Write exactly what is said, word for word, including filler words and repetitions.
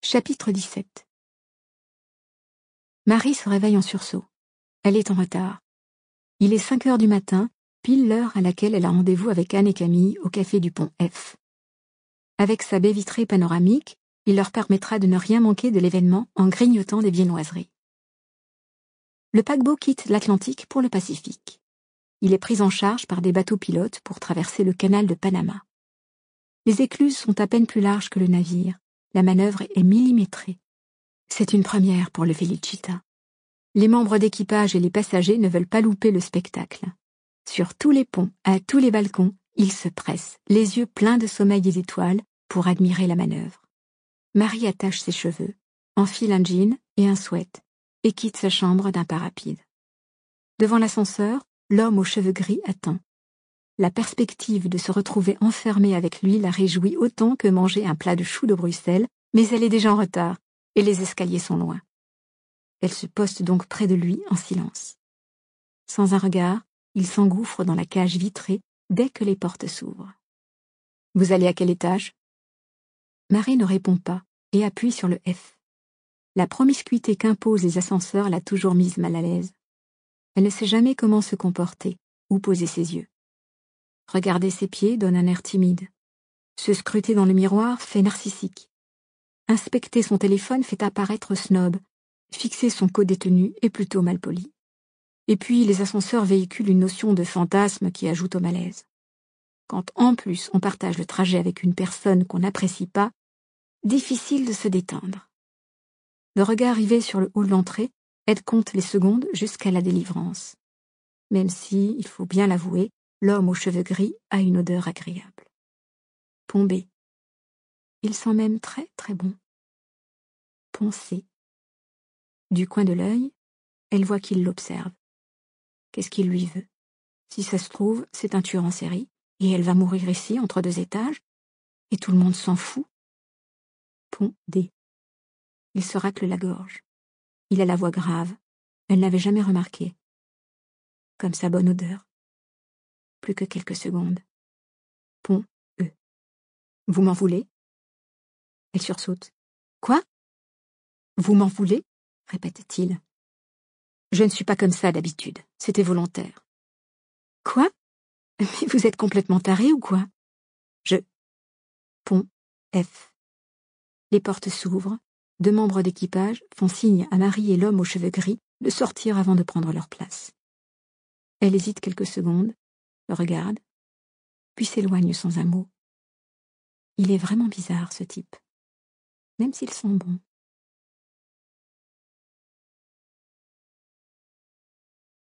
Chapitre dix-sept. Marie se réveille en sursaut. Elle est en retard. Il est cinq heures du matin, pile l'heure à laquelle elle a rendez-vous avec Anne et Camille au café du Pont F. Avec sa baie vitrée panoramique, il leur permettra de ne rien manquer de l'événement en grignotant des viennoiseries. Le paquebot quitte l'Atlantique pour le Pacifique. Il est pris en charge par des bateaux pilotes pour traverser le canal de Panama. Les écluses sont à peine plus larges que le navire. La manœuvre est millimétrée. C'est une première pour le Felicita. Les membres d'équipage et les passagers ne veulent pas louper le spectacle. Sur tous les ponts, à tous les balcons, ils se pressent, les yeux pleins de sommeil et d'étoiles, pour admirer la manœuvre. Marie attache ses cheveux, enfile un jean et un sweat, et quitte sa chambre d'un pas rapide. Devant l'ascenseur, l'homme aux cheveux gris attend. La perspective de se retrouver enfermée avec lui la réjouit autant que manger un plat de choux de Bruxelles, mais elle est déjà en retard, et les escaliers sont loin. Elle se poste donc près de lui en silence. Sans un regard, il s'engouffre dans la cage vitrée dès que les portes s'ouvrent. « Vous allez à quel étage ?» Marie ne répond pas et appuie sur le F. La promiscuité qu'imposent les ascenseurs l'a toujours mise mal à l'aise. Elle ne sait jamais comment se comporter, où poser ses yeux. Regarder ses pieds donne un air timide. Se scruter dans le miroir fait narcissique. Inspecter son téléphone fait apparaître snob. Fixer son codétenu est plutôt malpoli. Et puis les ascenseurs véhiculent une notion de fantasme qui ajoute au malaise. Quand en plus on partage le trajet avec une personne qu'on n'apprécie pas, difficile de se détendre. Le regard rivé sur le hall d'entrée, elle compte les secondes jusqu'à la délivrance. Même si, il faut bien l'avouer, l'homme aux cheveux gris a une odeur agréable. Pont B. Il sent même très très bon. Pont C. Du coin de l'œil, elle voit qu'il l'observe. Qu'est-ce qu'il lui veut? Si ça se trouve, c'est un tueur en série, et elle va mourir ici, entre deux étages, et tout le monde s'en fout. Pont D. Il se racle la gorge. Il a la voix grave. Elle n'avait jamais remarqué. Comme sa bonne odeur. Plus que quelques secondes. Pont E. Vous m'en voulez? Elle sursaute. Quoi? Vous m'en voulez? Répète-t-il. Je ne suis pas comme ça d'habitude. C'était volontaire. Quoi? Mais vous êtes complètement taré ou quoi? Je... Pont F. Les portes s'ouvrent. Deux membres d'équipage font signe à Marie et l'homme aux cheveux gris de sortir avant de prendre leur place. Elle hésite quelques secondes, le regarde, puis s'éloigne sans un mot. Il est vraiment bizarre, ce type, même s'il sent bon.